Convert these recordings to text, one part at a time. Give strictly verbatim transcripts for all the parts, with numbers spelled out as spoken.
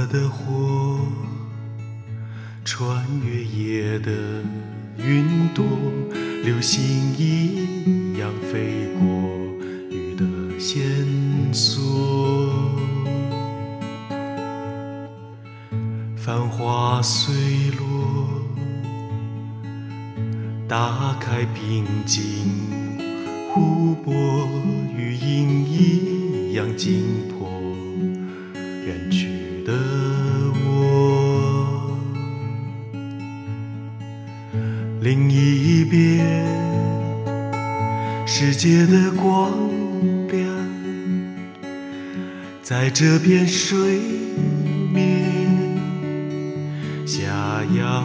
的火，穿越夜的云朵，流星一样飞过雨的线索。繁花碎落，打开平静湖泊，与影一样紧迫，远去的我。另一边，世界的光亮，在这片水面下摇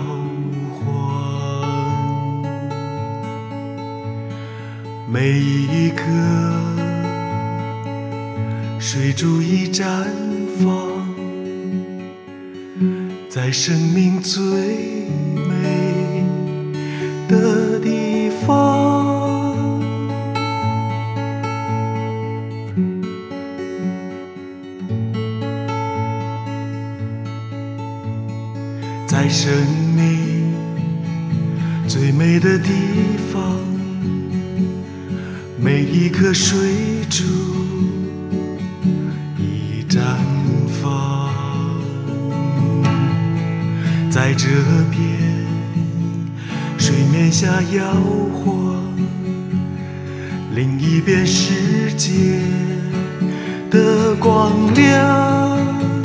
晃，每一刻水珠已绽放，在生命最美的地方。在生命最美的地方，每一颗水珠已绽放，在这片水面下摇晃，另一边世界的光亮。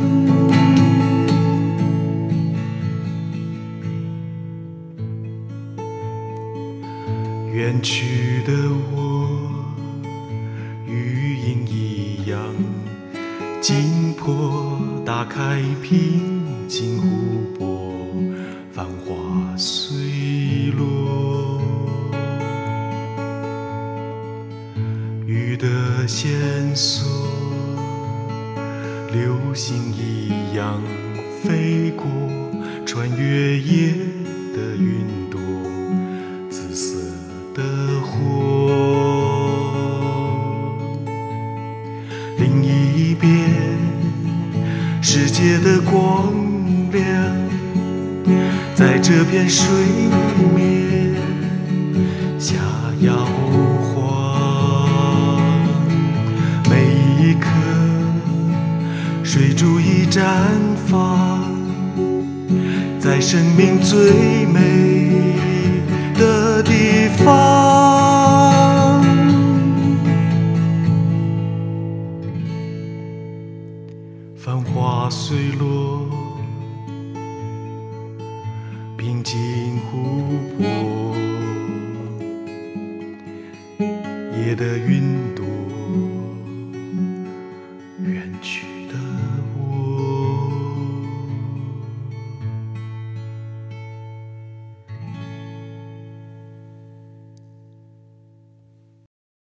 远去的我，与影一样紧迫，打开平静湖泊，繁花碎落，雨的线索，流星一样飞过，穿越夜的云朵，紫色的火。另一边，世界的光亮，在这片水面下摇晃，每一颗水珠已绽放，在生命最美的地方。繁花碎落，平静湖泊，夜的云朵